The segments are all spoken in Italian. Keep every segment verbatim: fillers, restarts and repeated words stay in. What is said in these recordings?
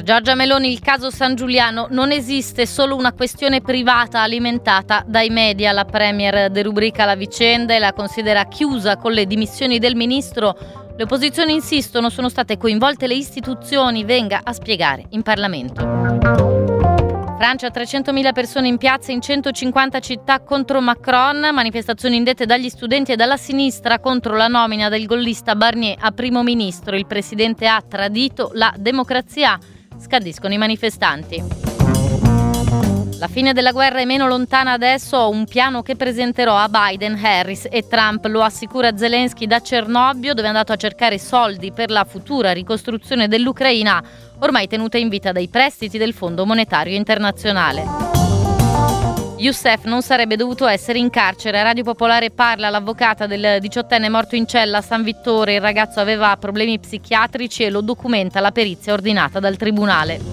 Giorgia Meloni, il caso San Giuliano: non esiste solo una questione privata alimentata dai media. La premier derubrica la vicenda e la considera chiusa con le dimissioni del ministro. Le opposizioni insistono, sono state coinvolte le istituzioni, venga a spiegare in Parlamento. Francia, trecentomila persone in piazza in centocinquanta città contro Macron, manifestazioni indette dagli studenti e dalla sinistra contro la nomina del gollista Barnier a primo ministro. Il presidente ha tradito la democrazia, scandiscono i manifestanti. La fine della guerra è meno lontana adesso, ho un piano che presenterò a Biden, Harris e Trump, lo assicura Zelensky da Cernobbio, dove è andato a cercare soldi per la futura ricostruzione dell'Ucraina, ormai tenuta in vita dai prestiti del Fondo Monetario Internazionale. Youssef non sarebbe dovuto essere in carcere. A Radio Popolare parla l'avvocata del diciottenne morto in cella a San Vittore. Il ragazzo aveva problemi psichiatrici e lo documenta la perizia ordinata dal tribunale.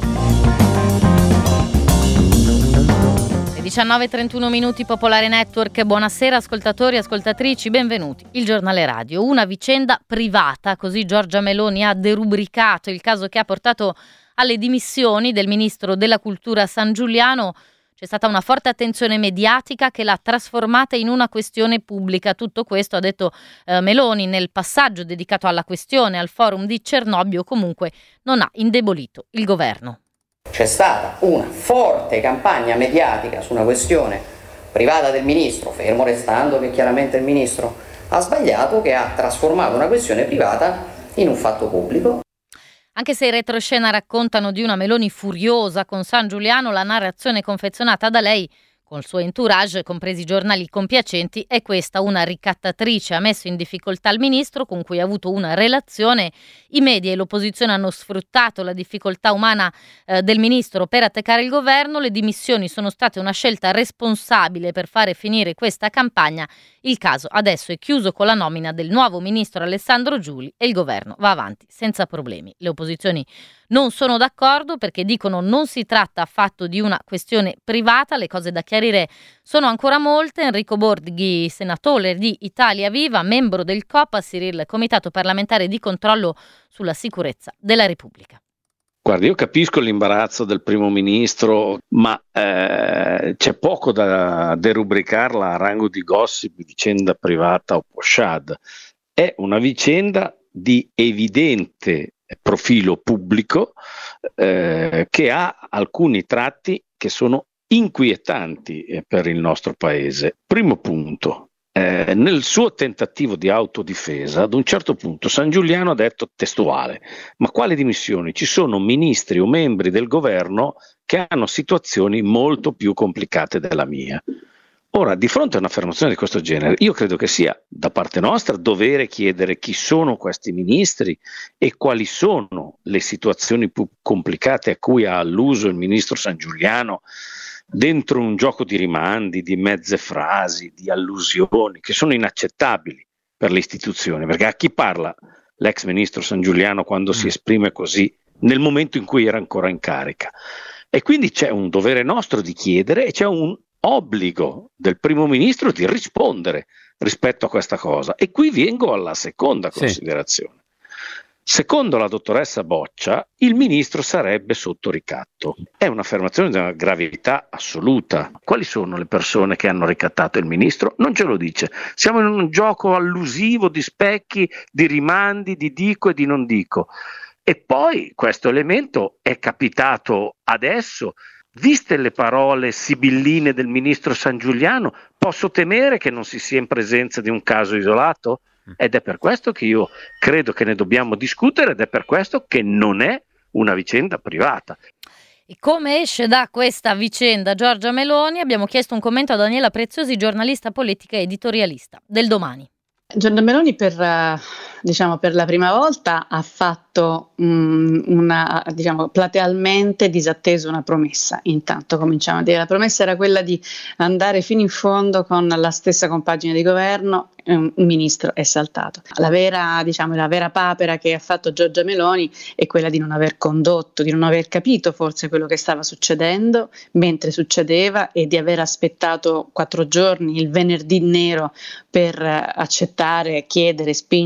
diciannove e trentuno minuti, Popolare Network. Buonasera ascoltatori e ascoltatrici, benvenuti. Il giornale radio. Una vicenda privata, così Giorgia Meloni ha derubricato il caso che ha portato alle dimissioni del ministro della cultura San Giuliano. C'è stata una forte attenzione mediatica che l'ha trasformata in una questione pubblica. Tutto questo, ha detto eh, Meloni nel passaggio dedicato alla questione al forum di Cernobbio, comunque non ha indebolito il governo. C'è stata una forte campagna mediatica su una questione privata del ministro, fermo restando che chiaramente il ministro ha sbagliato, che ha trasformato una questione privata in un fatto pubblico. Anche se i retroscena raccontano di una Meloni furiosa con San Giuliano, la narrazione confezionata da lei, col suo entourage, compresi giornali compiacenti, è questa: una ricattatrice ha messo in difficoltà il ministro con cui ha avuto una relazione. I media e l'opposizione hanno sfruttato la difficoltà umana eh, del ministro per attaccare il governo. Le dimissioni sono state una scelta responsabile per fare finire questa campagna. Il caso adesso è chiuso con la nomina del nuovo ministro Alessandro Giuli e il governo va avanti senza problemi. Le opposizioni non sono d'accordo perché dicono non si tratta affatto di una questione privata, le cose da chiarire sono ancora molte. Enrico Borghi, senatore di Italia Viva, membro del Copasir, il Comitato parlamentare di controllo sulla sicurezza della Repubblica. Guardi, io capisco l'imbarazzo del primo ministro, ma eh, c'è poco da derubricarla a rango di gossip, vicenda privata o pochade. È una vicenda di evidente profilo pubblico eh, che ha alcuni tratti che sono inquietanti eh, per il nostro paese. Primo punto, eh, nel suo tentativo di autodifesa, ad un certo punto San Giuliano ha detto testuale: ma quali dimissioni? Ci sono ministri o membri del governo che hanno situazioni molto più complicate della mia. Ora, di fronte a un'affermazione di questo genere, io credo che sia da parte nostra dovere chiedere chi sono questi ministri e quali sono le situazioni più complicate a cui ha alluso il ministro San Giuliano dentro un gioco di rimandi, di mezze frasi, di allusioni che sono inaccettabili per le istituzioni, perché a chi parla l'ex ministro San Giuliano quando si esprime così nel momento in cui era ancora in carica? E quindi c'è un dovere nostro di chiedere e c'è un obbligo del primo ministro di rispondere rispetto a questa cosa. E qui vengo alla seconda considerazione. Sì. Secondo la dottoressa Boccia, il ministro sarebbe sotto ricatto. È un'affermazione di una gravità assoluta. Quali sono le persone che hanno ricattato il ministro? Non ce lo dice. Siamo in un gioco allusivo di specchi, di rimandi, di dico e di non dico. E poi questo elemento è capitato adesso. Viste le parole sibilline del ministro San Giuliano, posso temere che non si sia in presenza di un caso isolato? Ed è per questo che io credo che ne dobbiamo discutere ed è per questo che non è una vicenda privata. E come esce da questa vicenda Giorgia Meloni? Abbiamo chiesto un commento a Daniela Preziosi, giornalista politica e editorialista del Domani. Giorgia Meloni per, diciamo, per la prima volta ha fatto um, una, diciamo, platealmente disatteso una promessa. Intanto cominciamo a dire, la promessa era quella di andare fino in fondo con la stessa compagine di governo. Un ministro è saltato. La vera, diciamo, la vera papera che ha fatto Giorgia Meloni è quella di non aver condotto, di non aver capito forse quello che stava succedendo mentre succedeva e di aver aspettato quattro giorni, il venerdì nero, per accettare, chiedere, spingere delle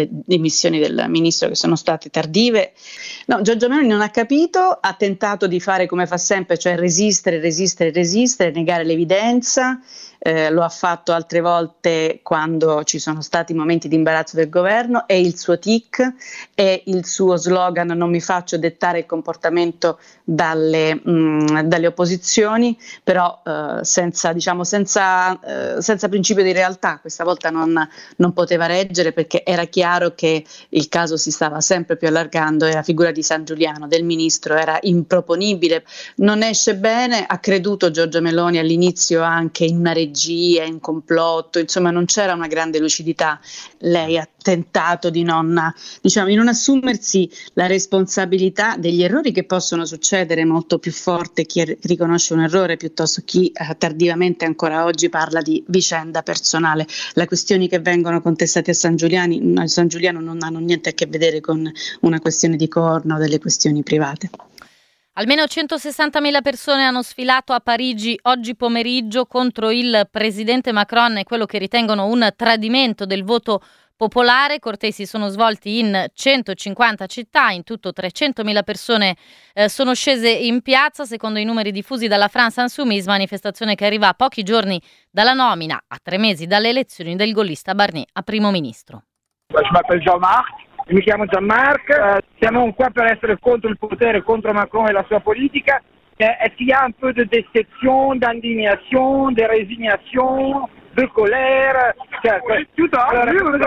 delle dimissioni del ministro che sono state tardive. No, Giorgia Meloni non ha capito, ha tentato di fare come fa sempre, cioè resistere, resistere, resistere, negare l'evidenza. Eh, lo ha fatto altre volte quando ci sono stati momenti di imbarazzo del governo, è il suo tic, è il suo slogan non mi faccio dettare il comportamento dalle, mh, dalle opposizioni, però eh, senza, diciamo, senza, eh, senza principio di realtà. Questa volta non, non poteva reggere perché era chiaro che il caso si stava sempre più allargando e la figura di Sangiuliano, del ministro, era improponibile. Non esce bene, ha creduto Giorgia Meloni all'inizio anche in una regia, in complotto, insomma non c'era una grande lucidità. Lei ha tentato di non, diciamo, di non assumersi la responsabilità degli errori che possono succedere, molto più forte chi riconosce un errore piuttosto chi eh, tardivamente ancora oggi parla di vicenda personale. Le questioni che vengono contestate a Sangiuliani, a Sangiuliano non hanno niente a che vedere con una questione di corno o delle questioni private. Almeno centosessantamila persone hanno sfilato a Parigi oggi pomeriggio contro il presidente Macron e quello che ritengono un tradimento del voto popolare. Cortesi sono svolti in centocinquanta città, in tutto trecentomila persone eh, sono scese in piazza, secondo i numeri diffusi dalla France Insoumise, manifestazione che arriva a pochi giorni dalla nomina, a tre mesi dalle elezioni del gaullista Barnier a primo ministro. Je m'appelle Jean-Marc. Mi chiamo Gianmarc, eh, siamo qua per essere contro il potere, contro Macron e la sua politica. Eh, Est-ce qu'il y a un peu de déception, d'indignation, de résignation, de colère? Cioè, oui, tutto. Allora,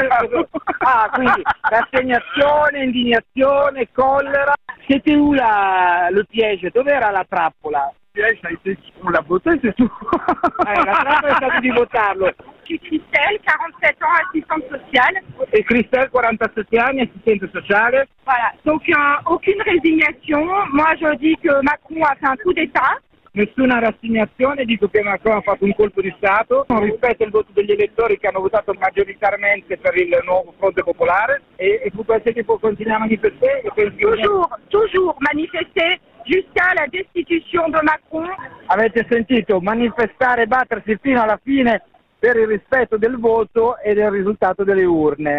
ah, quindi rassegnazione, indignazione, collera. Siete où la, le piège? Dov'era la trappola? On l'a voté, c'est tout. Eh, la trappola è stata di votarlo. Je suis Christelle, quarante-sept ans, assistante sociale. Et Christelle, quarantasette anni, assistente sociale. Voilà, donc euh, aucune résignation. Moi, je dis que Macron a fait un coup d'État. Nessuna rassegnazione, dico che Macron ha fatto un colpo di Stato, non rispetta il voto degli elettori che hanno votato maggioritariamente per il nuovo fronte popolare e, e vous pensez qu'il faut continuer à manifester? Toujours, toujours manifester jusqu'à la destitution de Macron. Avete sentito? Manifestare e battersi fino alla fine per il rispetto del voto e del risultato delle urne.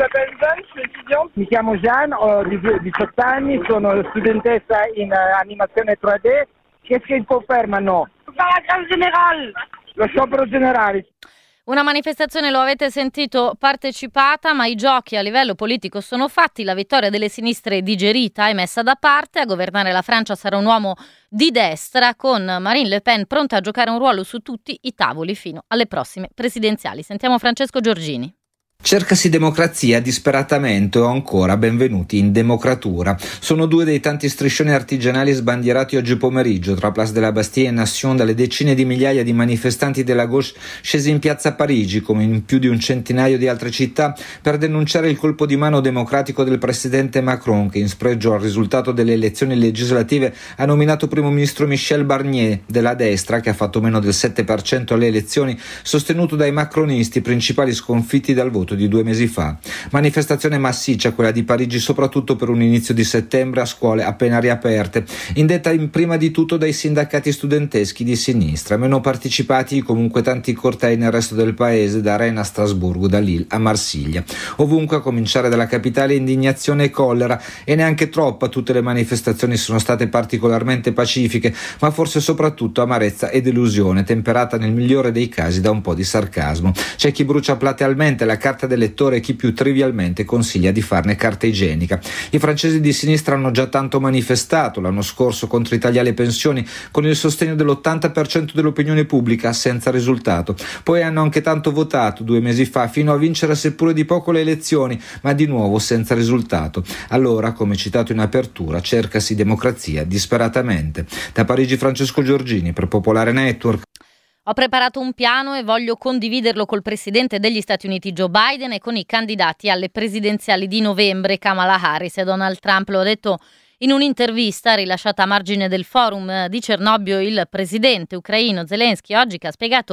Mi chiamo Jeanne, ho diciotto anni, sono studentessa in uh, animazione tre D. Qu'est-ce qu'il faut faire maintenant? La grève générale. Lo sciopero generale. Una manifestazione, lo avete sentito, partecipata, ma i giochi a livello politico sono fatti. La vittoria delle sinistre digerita e messa da parte. A governare la Francia sarà un uomo di destra, con Marine Le Pen pronta a giocare un ruolo su tutti i tavoli fino alle prossime presidenziali. Sentiamo Francesco Giorgini. Cercasi democrazia disperatamente o ancora benvenuti in democratura. Sono due dei tanti striscioni artigianali sbandierati oggi pomeriggio tra Place de la Bastille e Nation dalle decine di migliaia di manifestanti della gauche scesi in piazza Parigi, come in più di un centinaio di altre città, per denunciare il colpo di mano democratico del presidente Macron, che in spregio al risultato delle elezioni legislative ha nominato primo ministro Michel Barnier della destra, che ha fatto meno del sette per cento alle elezioni, sostenuto dai macronisti, principali sconfitti dal voto di due mesi fa. Manifestazione massiccia quella di Parigi, soprattutto per un inizio di settembre a scuole appena riaperte, indetta in prima di tutto dai sindacati studenteschi di sinistra, meno partecipati comunque tanti cortei nel resto del paese, da Rennes a Strasburgo, da Lille a Marsiglia. Ovunque, a cominciare dalla capitale, indignazione e collera, e neanche troppa. Tutte le manifestazioni sono state particolarmente pacifiche, ma forse soprattutto amarezza e delusione, temperata nel migliore dei casi da un po' di sarcasmo. C'è chi brucia platealmente la carta del lettore e chi più trivialmente consiglia di farne carta igienica. I francesi di sinistra hanno già tanto manifestato l'anno scorso contro i tagli alle pensioni, con il sostegno dell'ottanta per cento dell'opinione pubblica, senza risultato. Poi hanno anche tanto votato due mesi fa, fino a vincere seppure di poco le elezioni, ma di nuovo senza risultato. Allora, come citato in apertura, cercasi democrazia disperatamente. Da Parigi, Francesco Giorgini per Popolare Network. Ho preparato un piano e voglio condividerlo col presidente degli Stati Uniti Joe Biden e con i candidati alle presidenziali di novembre Kamala Harris e Donald Trump. Lo ha detto in un'intervista rilasciata a margine del forum di Cernobbio il presidente ucraino Zelensky oggi, che ha spiegato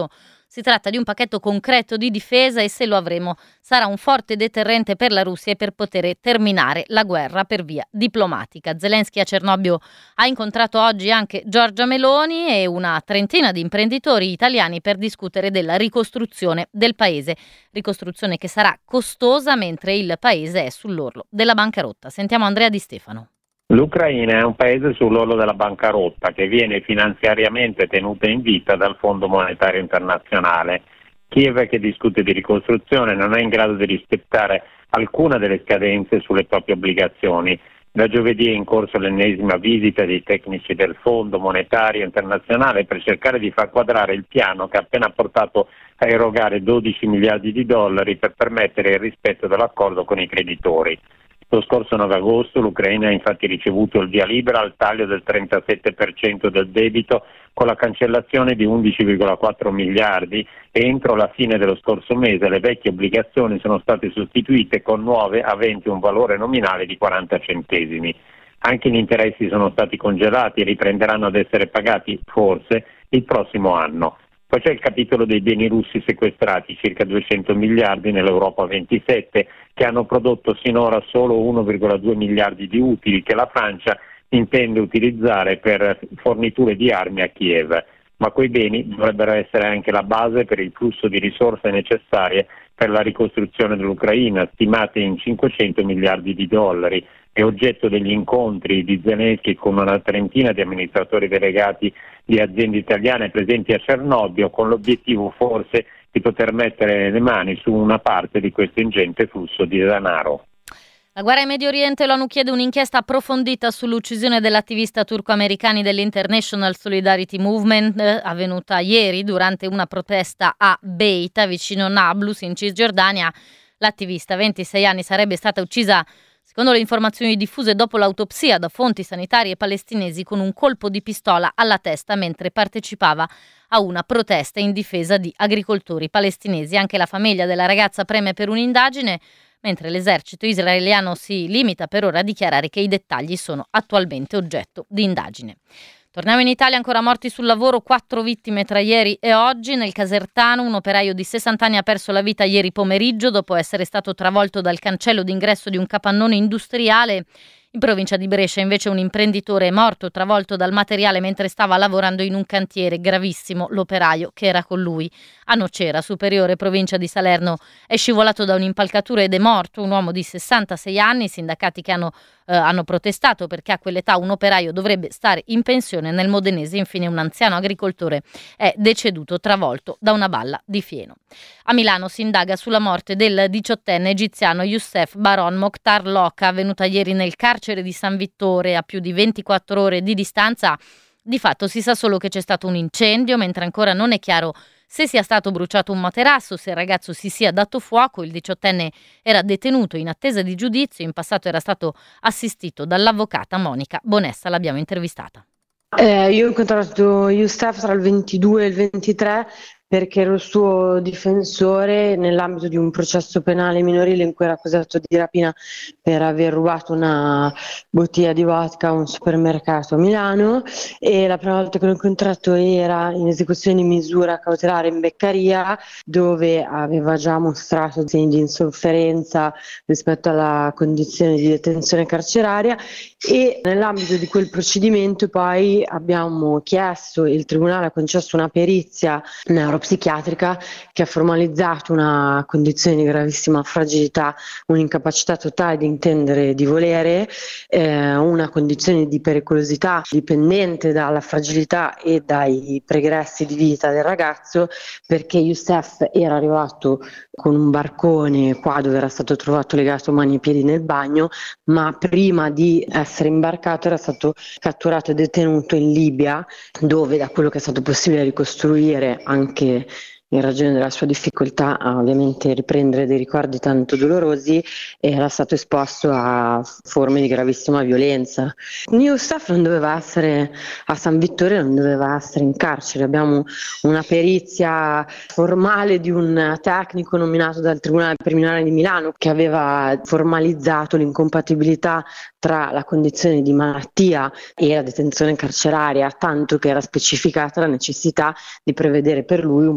Si tratta di un pacchetto concreto di difesa e se lo avremo sarà un forte deterrente per la Russia e per poter terminare la guerra per via diplomatica. Zelensky a Cernobbio ha incontrato oggi anche Giorgia Meloni e una trentina di imprenditori italiani per discutere della ricostruzione del paese. Ricostruzione che sarà costosa mentre il paese è sull'orlo della bancarotta. Sentiamo Andrea Di Stefano. L'Ucraina è un paese sull'orlo della bancarotta che viene finanziariamente tenuta in vita dal Fondo Monetario Internazionale. Kiev, che discute di ricostruzione, non è in grado di rispettare alcuna delle scadenze sulle proprie obbligazioni. Da giovedì è in corso l'ennesima visita dei tecnici del Fondo Monetario Internazionale per cercare di far quadrare il piano che ha appena portato a erogare dodici miliardi di dollari per permettere il rispetto dell'accordo con i creditori. Lo scorso nove agosto l'Ucraina ha infatti ricevuto il via libera al taglio del trentasette per cento del debito con la cancellazione di undici virgola quattro miliardi e entro la fine dello scorso mese le vecchie obbligazioni sono state sostituite con nuove aventi un valore nominale di quaranta centesimi. Anche gli interessi sono stati congelati e riprenderanno ad essere pagati, forse, il prossimo anno. Poi c'è il capitolo dei beni russi sequestrati, circa duecento miliardi nell'Europa ventisette, che hanno prodotto sinora solo uno virgola due miliardi di utili che la Francia intende utilizzare per forniture di armi a Kiev. Ma quei beni dovrebbero essere anche la base per il flusso di risorse necessarie per la ricostruzione dell'Ucraina, stimate in cinquecento miliardi di dollari, è oggetto degli incontri di Zelensky con una trentina di amministratori delegati di aziende italiane presenti a Cernobbio, con l'obiettivo forse di poter mettere le mani su una parte di questo ingente flusso di denaro. La guerra in Medio Oriente, l'ONU chiede un'inchiesta approfondita sull'uccisione dell'attivista turco-americani dell'International Solidarity Movement avvenuta ieri durante una protesta a Beita, vicino Nablus, in Cisgiordania. L'attivista, ventisei anni, sarebbe stata uccisa, secondo le informazioni diffuse dopo l'autopsia da fonti sanitarie palestinesi, con un colpo di pistola alla testa mentre partecipava a una protesta in difesa di agricoltori palestinesi. Anche la famiglia della ragazza preme per un'indagine, mentre l'esercito israeliano si limita per ora a dichiarare che i dettagli sono attualmente oggetto di indagine. Torniamo in Italia, ancora morti sul lavoro, quattro vittime tra ieri e oggi. Nel Casertano un operaio di sessanta anni ha perso la vita ieri pomeriggio dopo essere stato travolto dal cancello d'ingresso di un capannone industriale. In provincia di Brescia invece un imprenditore è morto travolto dal materiale mentre stava lavorando in un cantiere. Gravissimo l'operaio che era con lui. A Nocera, Superiore, provincia di Salerno, è scivolato da un'impalcatura ed è morto un uomo di sessantasei anni. I sindacati che hanno, eh, hanno protestato perché a quell'età un operaio dovrebbe stare in pensione. Nel Modenese infine un anziano agricoltore è deceduto travolto da una balla di fieno. A Milano si indaga sulla morte del diciottenne egiziano Youssef Baron Mokhtar Loca, avvenuta ieri nel carcere di San Vittore a più di ventiquattro ore di distanza. Di fatto si sa solo che c'è stato un incendio, mentre ancora non è chiaro se sia stato bruciato un materasso, se il ragazzo si sia dato fuoco. Il diciottenne era detenuto in attesa di giudizio, in passato era stato assistito dall'avvocata Monica Bonessa, l'abbiamo intervistata. Eh, io ho incontrato Youssef tra il ventidue e il ventitré perché ero il suo difensore nell'ambito di un processo penale minorile in cui era accusato di rapina per aver rubato una bottiglia di vodka a un supermercato a Milano, e la prima volta che l'ho incontrato era in esecuzione di misura cautelare in Beccaria, dove aveva già mostrato segni di insofferenza rispetto alla condizione di detenzione carceraria, e nell'ambito di quel procedimento poi abbiamo chiesto, il Tribunale ha concesso una perizia neuropsichiatrica che ha formalizzato una condizione di gravissima fragilità, un'incapacità totale di intendere e di volere, eh, una condizione di pericolosità dipendente dalla fragilità e dai pregressi di vita del ragazzo, perché Youssef era arrivato con un barcone qua dove era stato trovato legato mani e piedi nel bagno, ma prima di essere imbarcato era stato catturato e detenuto in Libia, dove, da quello che è stato possibile ricostruire anche in ragione della sua difficoltà a ovviamente riprendere dei ricordi tanto dolorosi, era stato esposto a forme di gravissima violenza. Youssef non doveva essere a San Vittore, non doveva essere in carcere. Abbiamo una perizia formale di un tecnico nominato dal Tribunale Preliminare di Milano che aveva formalizzato l'incompatibilità tra la condizione di malattia e la detenzione carceraria, tanto che era specificata la necessità di prevedere per lui un percorso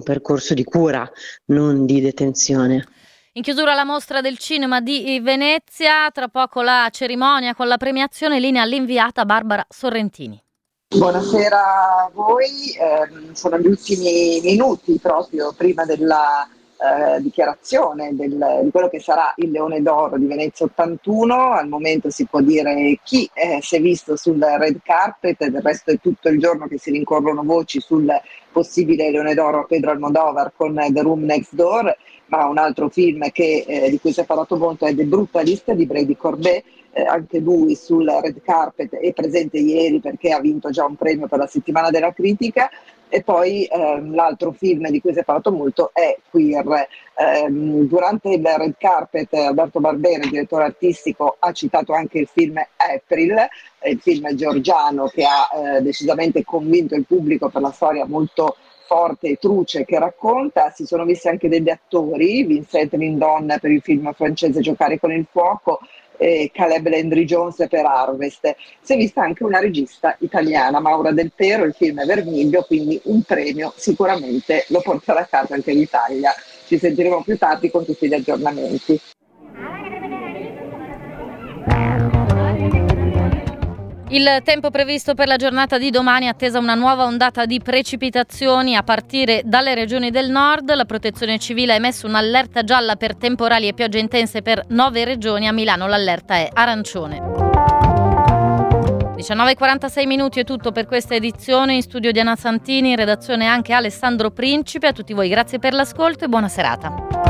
percorso di cura, non di detenzione. In chiusura la mostra del cinema di Venezia, tra poco la cerimonia con la premiazione, linea all'inviata Barbara Sorrentini. Buonasera a voi, eh, sono gli ultimi minuti proprio prima della eh, dichiarazione del, di quello che sarà il Leone d'Oro di Venezia ottantuno. Al momento si può dire chi eh, si è visto sul red carpet, del resto è tutto il giorno che si rincorrono voci sul possibile Leone d'Oro a Pedro Almodovar con The Room Next Door, ma un altro film che, eh, di cui si è parlato molto è The Brutalist di Brady Corbet. Eh, anche lui sul red carpet è presente ieri perché ha vinto già un premio per la settimana della critica. E poi ehm, l'altro film di cui si è parlato molto è Queer. Ehm, durante il red carpet Alberto Barbera, il direttore artistico, ha citato anche il film April, il film georgiano che ha eh, decisamente convinto il pubblico per la storia molto forte e truce che racconta. Si sono visti anche degli attori, Vincent Lindon per il film francese Giocare con il fuoco, e Caleb Landry Jones per Harvest. Si è vista anche una regista italiana, Maura Del Pero, il film è Vermiglio, quindi un premio sicuramente lo porterà a casa anche l'Italia. Ci sentiremo più tardi con tutti gli aggiornamenti. Il tempo previsto per la giornata di domani, attesa una nuova ondata di precipitazioni a partire dalle regioni del nord. La Protezione Civile ha emesso un'allerta gialla per temporali e piogge intense per nove regioni. A Milano l'allerta è arancione. diciannove e quarantasei minuti è tutto per questa edizione. In studio Diana Santini, in redazione anche Alessandro Principe. A tutti voi grazie per l'ascolto e buona serata.